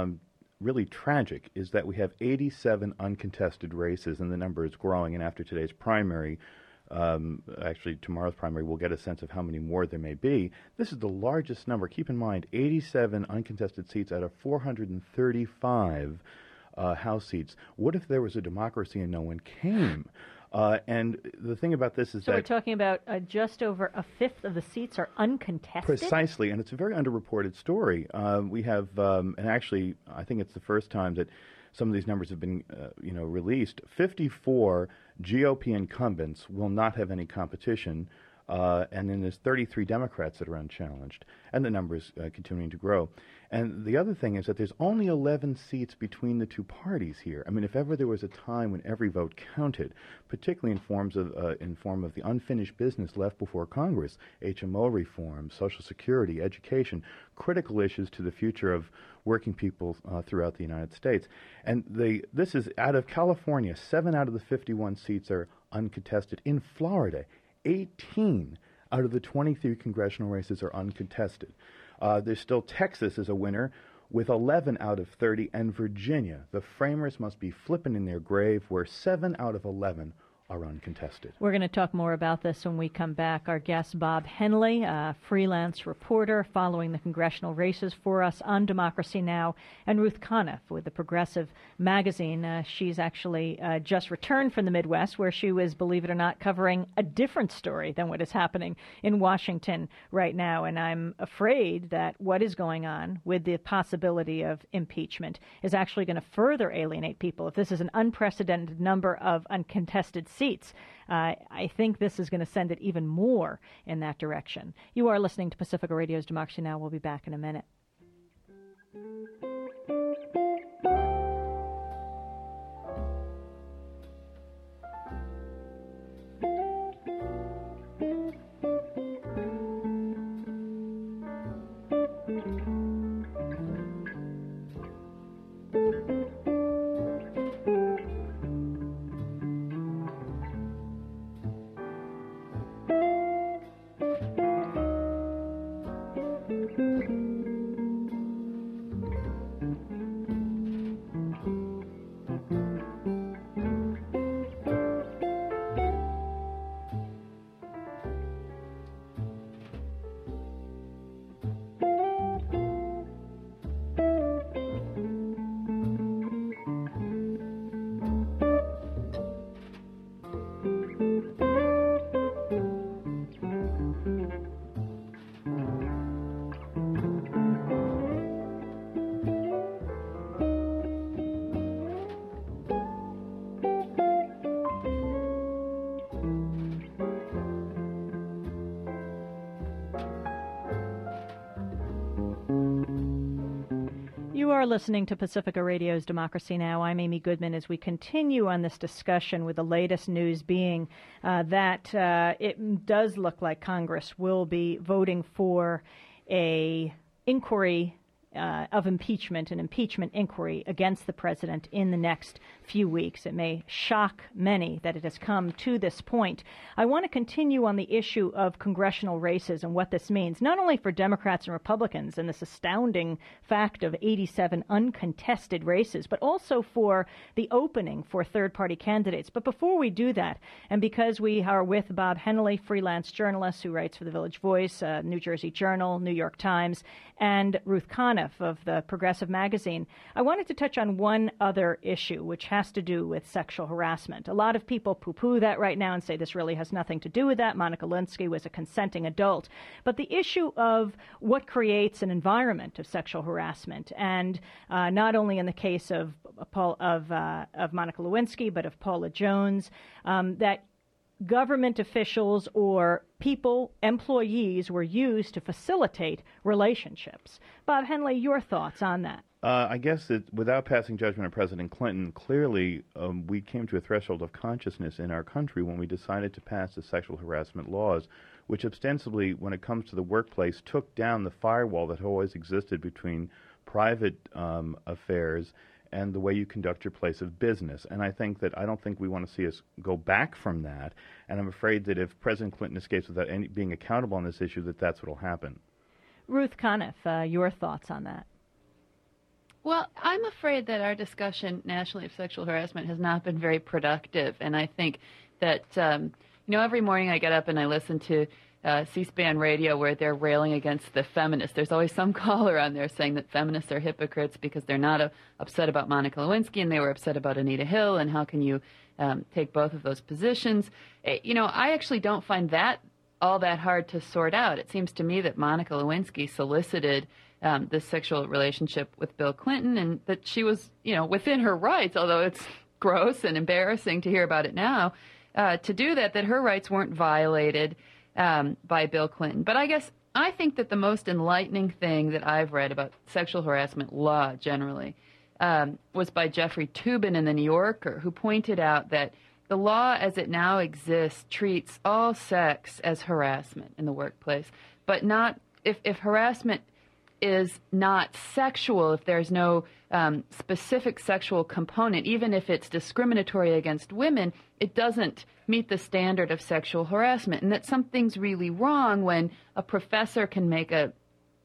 tragic is that we have 87 uncontested races, and the number is growing. And after today's primary, actually tomorrow's primary, we'll get a sense of how many more there may be. This is the largest number. Keep in mind, 87 uncontested seats out of 435 House seats. What if there was a democracy and no one came? And the thing about this is so we're talking about just over a fifth of the seats are uncontested? Precisely, and it's a very underreported story. We have, and actually, I think it's the first time that some of these numbers have been, released. 54 GOP incumbents will not have any competition, and then there's 33 Democrats that are unchallenged, and the number is continuing to grow. And the other thing is that there's only 11 seats between the two parties here. I mean, if ever there was a time when every vote counted, particularly in form of the unfinished business left before Congress, HMO reform, Social Security, education, critical issues to the future of working people throughout the United States. And this is out of California. 7 out of the 51 seats are uncontested. In Florida, 18 out of the 23 congressional races are uncontested. There's still Texas as a winner with 11 out of 30, and Virginia. The framers must be flipping in their grave, where 7 out of 11 are uncontested. We're going to talk more about this when we come back. Our guest, Bob Henley, a freelance reporter following the congressional races for us on Democracy Now!, and Ruth Conniff with the Progressive magazine. She's actually just returned from the Midwest, where she was, believe it or not, covering a different story than what is happening in Washington right now. And I'm afraid that what is going on with the possibility of impeachment is actually going to further alienate people. If this is an unprecedented number of uncontested seats, I think this is going to send it even more in that direction. You are listening to Pacifica Radio's Democracy Now! We'll be back in a minute. You are listening to Pacifica Radio's Democracy Now! I'm Amy Goodman as we continue on this discussion, with the latest news being that it does look like Congress will be voting for a inquiry of impeachment, an impeachment inquiry against the president in the next few weeks. It may shock many that it has come to this point. I want to continue on the issue of congressional races and what this means, not only for Democrats and Republicans and this astounding fact of 87 uncontested races, but also for the opening for third-party candidates. But before we do that, and because we are with Bob Henley, freelance journalist who writes for the Village Voice, New Jersey Journal, New York Times, and Ruth Conniff of the Progressive magazine, I wanted to touch on one other issue, which has to do with sexual harassment. A lot of people poo-poo that right now and say this really has nothing to do with that. Monica Lewinsky was a consenting adult. But the issue of what creates an environment of sexual harassment, and not only in the case of Monica Lewinsky, but of Paula Jones, that government officials or people, employees, were used to facilitate relationships. Bob Henley, your thoughts on that? I guess that without passing judgment on President Clinton, clearly we came to a threshold of consciousness in our country when we decided to pass the sexual harassment laws, which ostensibly, when it comes to the workplace, took down the firewall that always existed between private affairs and the way you conduct your place of business. And I don't think we want to see us go back from that. And I'm afraid that if President Clinton escapes without being accountable on this issue, that's what will happen. Ruth Conniff, your thoughts on that? Well, I'm afraid that our discussion nationally of sexual harassment has not been very productive. And I think that, every morning I get up and I listen to C-SPAN radio where they're railing against the feminists. There's always some caller on there saying that feminists are hypocrites because they're not upset about Monica Lewinsky and they were upset about Anita Hill, and how can you take both of those positions? I actually don't find that all that hard to sort out. It seems to me that Monica Lewinsky solicited this sexual relationship with Bill Clinton, and that she was, within her rights, although it's gross and embarrassing to hear about it now, to do that her rights weren't violated by Bill Clinton. But I think that the most enlightening thing that I've read about sexual harassment law generally was by Jeffrey Toobin in The New Yorker, who pointed out that the law as it now exists treats all sex as harassment in the workplace, but not if harassment is not sexual, if there's no specific sexual component, even if it's discriminatory against women, it doesn't meet the standard of sexual harassment, and that something's really wrong when a professor can make a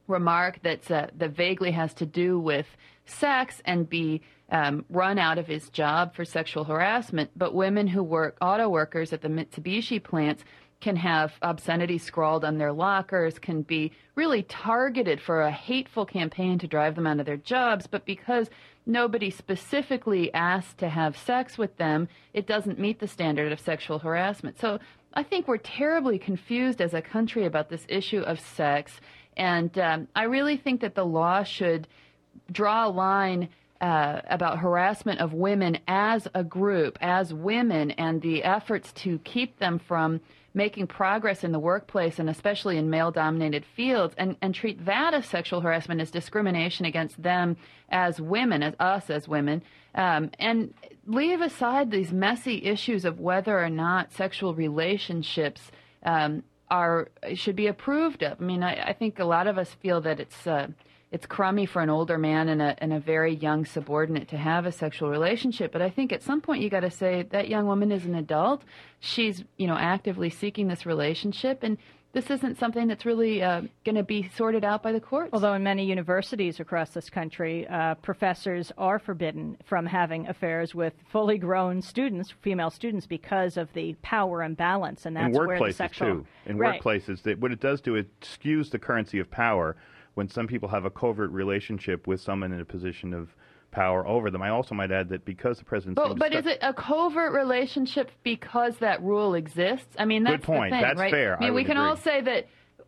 remark that vaguely has to do with sex and be run out of his job for sexual harassment. But women who work, auto workers at the Mitsubishi plants, can have obscenity scrawled on their lockers, can be really targeted for a hateful campaign to drive them out of their jobs. But because nobody specifically asked to have sex with them, it doesn't meet the standard of sexual harassment. So I think we're terribly confused as a country about this issue of sex. And I really think that the law should draw a line about harassment of women as a group, as women, and the efforts to keep them from making progress in the workplace and especially in male-dominated fields, and treat that as sexual harassment, as discrimination against them as women, as us as women, and leave aside these messy issues of whether or not sexual relationships should be approved of. I mean, I think a lot of us feel that it's crummy for an older man and a very young subordinate to have a sexual relationship. But I think at some point you got to say that young woman is an adult. She's, actively seeking this relationship, and this isn't something that's really going to be sorted out by the courts. Although in many universities across this country, professors are forbidden from having affairs with fully grown students, female students, because of the power imbalance, and that's where the sexual... In workplaces, too. In workplaces, what it does do, it skews the currency of power when some people have a covert relationship with someone in a position of power over them. I also might add that because the president... But is it a covert relationship because that rule exists? I mean, that's good point. The thing, that's right? fair. I mean, we can all say that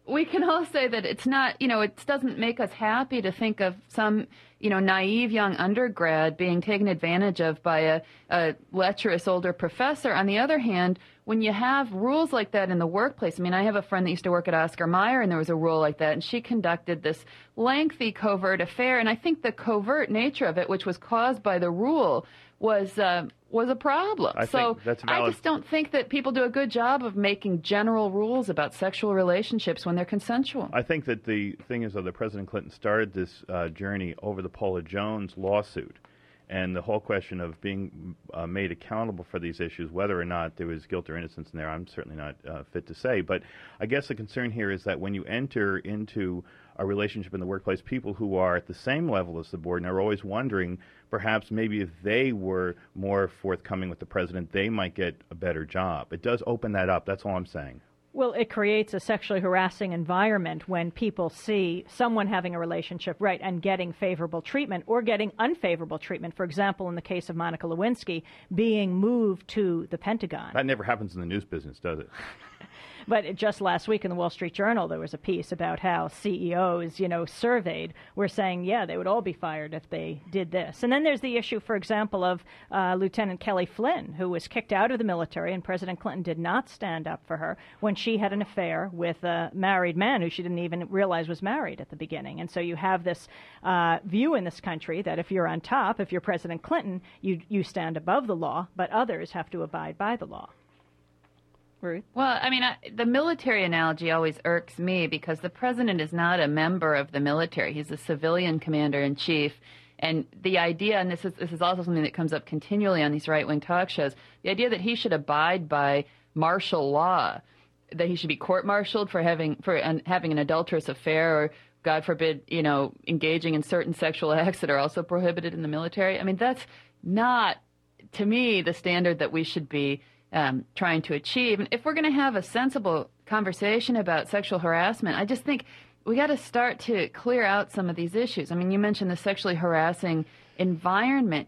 it's not, it doesn't make us happy to think of some, naive young undergrad being taken advantage of by a lecherous older professor. On the other hand, when you have rules like that in the workplace, I mean, I have a friend that used to work at Oscar Mayer, and there was a rule like that, and she conducted this lengthy covert affair, and I think the covert nature of it, which was caused by the rule, was a problem. I just don't think that people do a good job of making general rules about sexual relationships when they're consensual. I think that the thing is, though, that President Clinton started this journey over the Paula Jones lawsuit, and the whole question of being made accountable for these issues, whether or not there was guilt or innocence in there, I'm certainly not fit to say. But I guess the concern here is that when you enter into a relationship in the workplace, people who are at the same level as the board and are always wondering, perhaps maybe if they were more forthcoming with the president, they might get a better job. It does open that up. That's all I'm saying. Well, it creates a sexually harassing environment when people see someone having a relationship, right, and getting favorable treatment or getting unfavorable treatment. For example, in the case of Monica Lewinsky, being moved to the Pentagon. That never happens in the news business, does it? But just last week in the Wall Street Journal, there was a piece about how CEOs, surveyed, were saying, yeah, they would all be fired if they did this. And then there's the issue, for example, of Lieutenant Kelly Flynn, who was kicked out of the military, and President Clinton did not stand up for her when she had an affair with a married man who she didn't even realize was married at the beginning. And so you have this view in this country that if you're on top, if you're President Clinton, you stand above the law, but others have to abide by the law. Ruth? Well, I mean, the military analogy always irks me because the president is not a member of the military. He's a civilian commander-in-chief. And the idea, and this is also something that comes up continually on these right-wing talk shows, the idea that he should abide by martial law, that he should be court-martialed for having an adulterous affair or, God forbid, engaging in certain sexual acts that are also prohibited in the military. I mean, that's not, to me, the standard that we should be trying to achieve. And if we're going to have a sensible conversation about sexual harassment, I just think we got to start to clear out some of these issues. I mean, you mentioned the sexually harassing environment.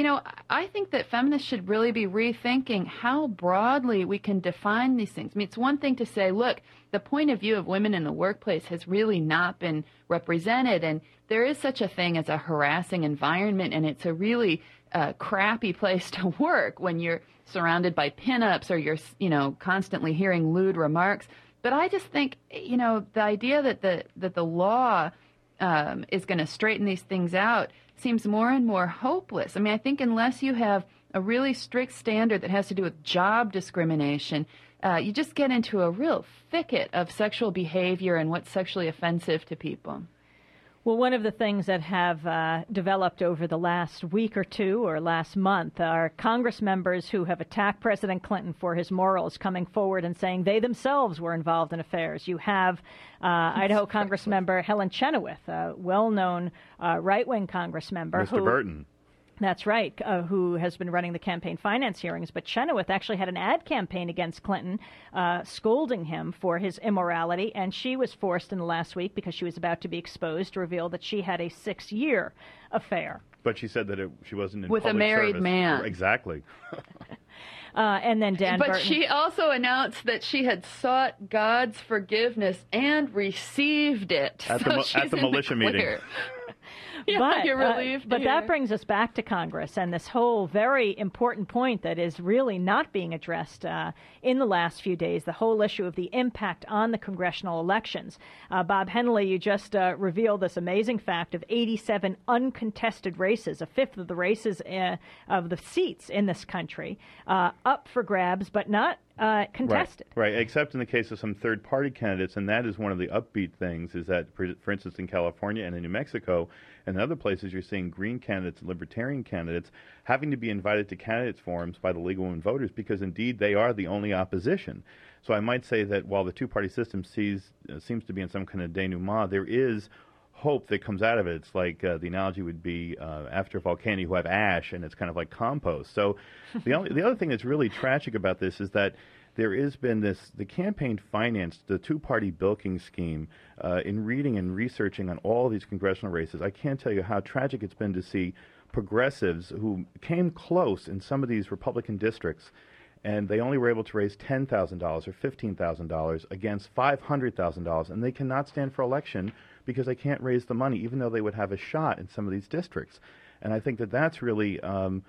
I think that feminists should really be rethinking how broadly we can define these things. I mean, it's one thing to say, look, the point of view of women in the workplace has really not been represented, and there is such a thing as a harassing environment, and it's a really crappy place to work when you're surrounded by pinups or you're, constantly hearing lewd remarks. But I just think, the idea that the law is going to straighten these things out seems more and more hopeless. I mean, I think unless you have a really strict standard that has to do with job discrimination, you just get into a real thicket of sexual behavior and what's sexually offensive to people. Well, one of the things that have developed over the last week or two or last month are Congress members who have attacked President Clinton for his morals coming forward and saying they themselves were involved in affairs. You have Idaho Congress member Helen Chenoweth, a well-known right-wing Congress member. Mr. Burton. That's right, who has been running the campaign finance hearings. But Chenoweth actually had an ad campaign against Clinton, scolding him for his immorality. And she was forced in the last week, because she was about to be exposed, to reveal that she had a 6-year affair. But she said that she wasn't in with public a married service. man. Exactly. And then Dan But Burton. she also announced that she had sought God's forgiveness and received it. At the militia meeting. Yeah, But, you're relieved. but that brings us back to Congress and this whole very important point that is really not being addressed in the last few days, the whole issue of the impact on the congressional elections. Bob Henley, you just revealed this amazing fact of 87 uncontested races, a fifth of the races of the seats in this country, up for grabs, but not contested. Right, except in the case of some third-party candidates, and that is one of the upbeat things, is that, for instance, in California and in New Mexico and in other places, you're seeing Green candidates and Libertarian candidates having to be invited to candidates forums by the League of Women Voters because, indeed, they are the only opposition. So I might say that while the two-party system seems to be in some kind of denouement, there is hope that comes out of it. It's like the analogy would be after a volcano you have ash, and it's kind of like compost. So the other thing that's really tragic about this is that there has been the campaign finance, the two-party bilking scheme. In reading and researching on all these congressional races, I can't tell you how tragic it's been to see progressives who came close in some of these Republican districts, and they only were able to raise $10,000 or $15,000 against $500,000, and they cannot stand for election because they can't raise the money, even though they would have a shot in some of these districts. And I think that that's really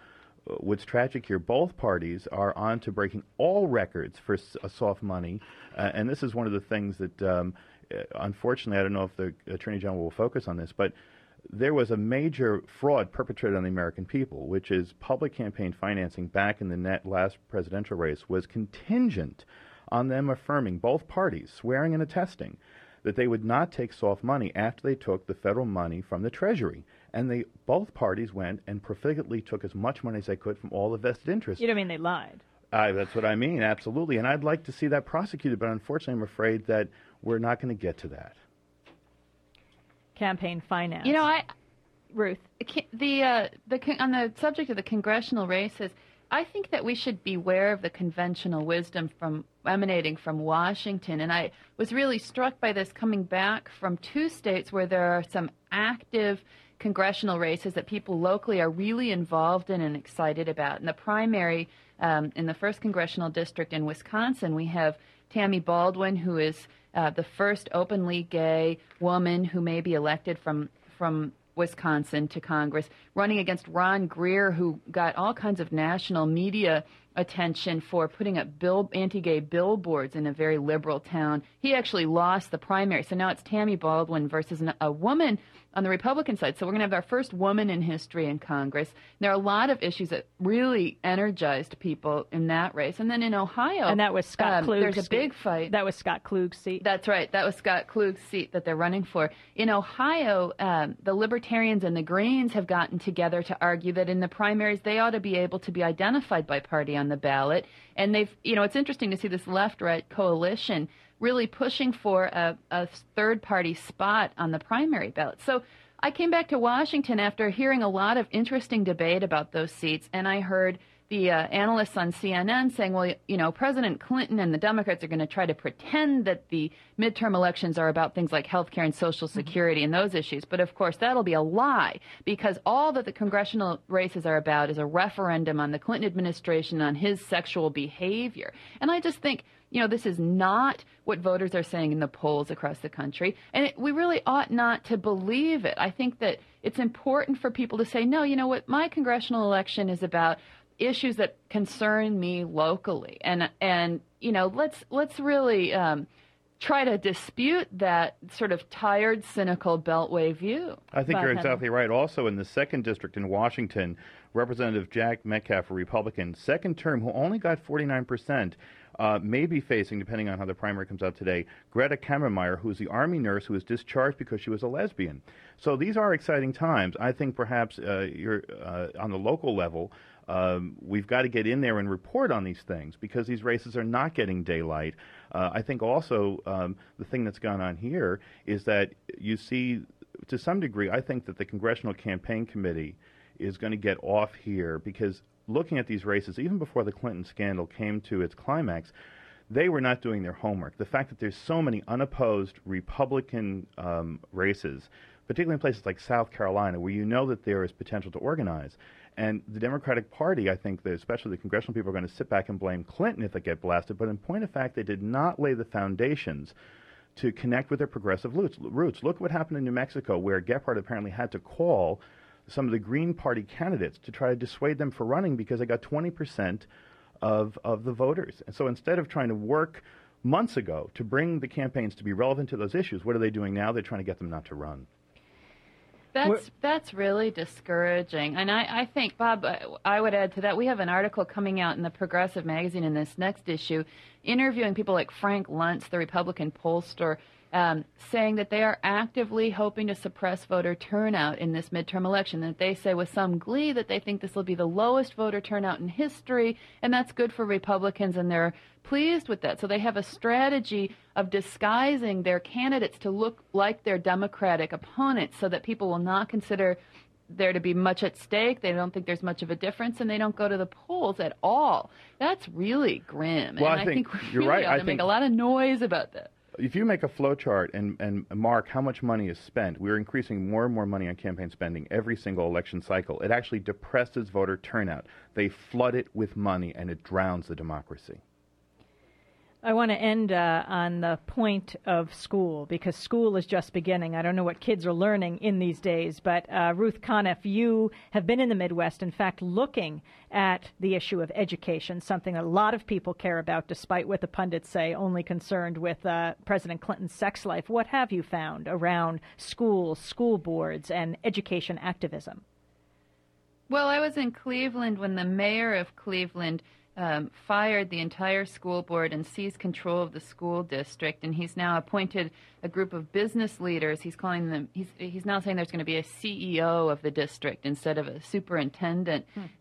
what's tragic here. Both parties are on to breaking all records for soft money, and this is one of the things that, unfortunately, I don't know if the Attorney General will focus on this, but there was a major fraud perpetrated on the American people, which is public campaign financing back in the last presidential race was contingent on them affirming, both parties, swearing and attesting, that they would not take soft money after they took the federal money from the Treasury. And both parties went and profligately took as much money as they could from all the vested interests. You don't mean they lied? That's what I mean, absolutely. And I'd like to see that prosecuted, but unfortunately I'm afraid that we're not going to get to that. Campaign finance. You know, Ruth, on the subject of the congressional races, I think that we should beware of the conventional wisdom emanating from Washington. And I was really struck by this coming back from two states where there are some active congressional races that people locally are really involved in and excited about. In the primary, in the 1st Congressional District in Wisconsin, we have Tammy Baldwin, who is the first openly gay woman who may be elected from Wisconsin to Congress, running against Ron Greer, who got all kinds of national media attention for putting up anti-gay billboards in a very liberal town. He actually lost the primary. So now it's Tammy Baldwin versus a woman on the Republican side. So we're going to have our first woman in history in Congress. There are a lot of issues that really energized people in that race. And then in Ohio, and that was Scott Klug's there's a big fight. That was Scott Klug's seat. That's right. That was Scott Klug's seat that they're running for. In Ohio, the Libertarians and the Greens have gotten together to argue that in the primaries they ought to be able to be identified by party on the ballot. And it's interesting to see this left-right coalition really pushing for a third-party spot on the primary ballot. So I came back to Washington after hearing a lot of interesting debate about those seats, and I heard the analysts on CNN saying, well, President Clinton and the Democrats are going to try to pretend that the midterm elections are about things like health care and Social Security and those issues. But, of course, that'll be a lie, because all that the congressional races are about is a referendum on the Clinton administration on his sexual behavior. And I just think, this is not what voters are saying in the polls across the country. And we really ought not to believe it. I think that it's important for people to say, no, you know what, my congressional election is about issues that concern me locally. And let's really try to dispute that sort of tired, cynical Beltway view. I think you're exactly right. Also, in the 2nd District in Washington, Representative Jack Metcalf, a Republican, second term, who only got 49%, may be facing, depending on how the primary comes out today, Greta Kammermeyer, who's the Army nurse who was discharged because she was a lesbian. So these are exciting times. I think perhaps you're on the local level, we've got to get in there and report on these things because these races are not getting daylight. I think also the thing that's gone on here is that you see, to some degree, I think that the Congressional Campaign Committee is going to get off here because looking at these races, even before the Clinton scandal came to its climax, they were not doing their homework. The fact that there's so many unopposed Republican races, particularly in places like South Carolina, where you know that there is potential to organize. And the Democratic Party, I think, that especially the congressional people, are going to sit back and blame Clinton if they get blasted. But in point of fact, they did not lay the foundations to connect with their progressive roots. Look what happened in New Mexico, where Gephardt apparently had to call some of the Green Party candidates to try to dissuade them from running because they got 20% of the voters. And so instead of trying to work months ago to bring the campaigns to be relevant to those issues, what are they doing now? They're trying to get them not to run. That's really discouraging. And I think, Bob, I would add to that, we have an article coming out in the Progressive magazine in this next issue interviewing people like Frank Luntz, the Republican pollster, saying that they are actively hoping to suppress voter turnout in this midterm election, that they say with some glee that they think this will be the lowest voter turnout in history, and that's good for Republicans, and they're pleased with that. So they have a strategy of disguising their candidates to look like their Democratic opponents so that people will not consider there to be much at stake. They don't think there's much of a difference, and they don't go to the polls at all. That's really grim. Well, and I think we really ought to make a lot of noise about that. If you make a flow chart and mark how much money is spent, we're increasing more and more money on campaign spending every single election cycle. It actually depresses voter turnout. They flood it with money, and it drowns the democracy. I want to end on the point of school, because school is just beginning. I don't know what kids are learning in these days, but Ruth Conniff, you have been in the Midwest, in fact, looking at the issue of education, something that a lot of people care about, despite what the pundits say, only concerned with President Clinton's sex life. What have you found around schools, school boards, and education activism? Well, I was in Cleveland when the mayor of Cleveland fired the entire school board and seized control of the school district, and he's now appointed a group of business leaders. He's calling them. He's now saying there's going to be a CEO of the district instead of a superintendent.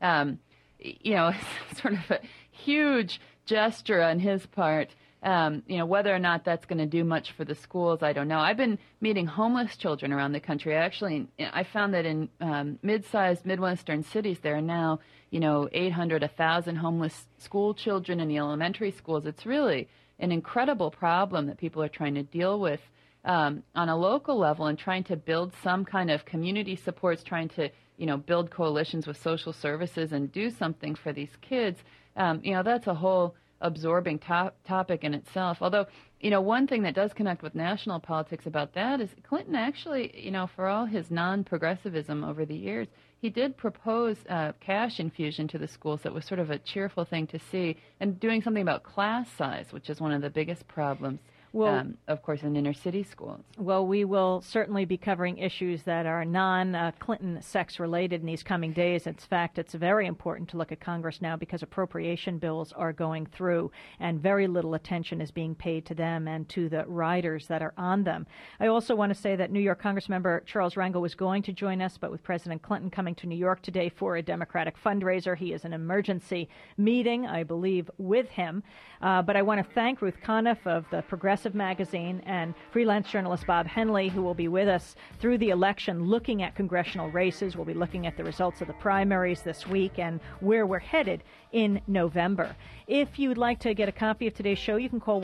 You know, it's sort of a huge gesture on his part. You know, whether or not that's going to do much for the schools, I don't know. I've been meeting homeless children around the country. I found that in mid-sized Midwestern cities, there are now, 800, 1,000 homeless school children in the elementary schools. It's really an incredible problem that people are trying to deal with on a local level and trying to build some kind of community supports, trying to, build coalitions with social services and do something for these kids. That's a whole absorbing topic in itself. Although, one thing that does connect with national politics about that is Clinton actually, for all his non-progressivism over the years, he did propose cash infusion to the schools. That was sort of a cheerful thing to see, and doing something about class size, which is one of the biggest problems. Well, of course, in inner city schools. Well, we will certainly be covering issues that are non-Clinton sex related in these coming days. In fact, it's very important to look at Congress now because appropriation bills are going through and very little attention is being paid to them and to the riders that are on them. I also want to say that New York Congressmember Charles Rangel was going to join us, but with President Clinton coming to New York today for a Democratic fundraiser, he is an emergency meeting, I believe, with him. But I want to thank Ruth Conniff of the Progressive magazine and freelance journalist Bob Henley, who will be with us through the election looking at congressional races. We'll be looking at the results of the primaries this week and where we're headed in November. If you'd like to get a copy of today's show, you can call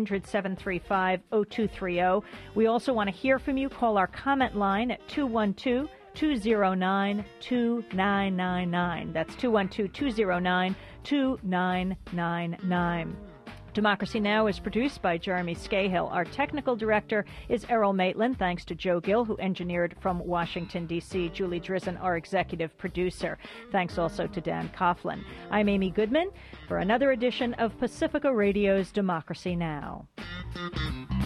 1-800-735-0230. We also want to hear from you. Call our comment line at 212-209-2999. That's 212-209-2999. Democracy Now! Is produced by Jeremy Scahill. Our technical director is Errol Maitland. Thanks to Joe Gill, who engineered from Washington, D.C. Julie Drizzen, our executive producer. Thanks also to Dan Coughlin. I'm Amy Goodman for another edition of Pacifica Radio's Democracy Now!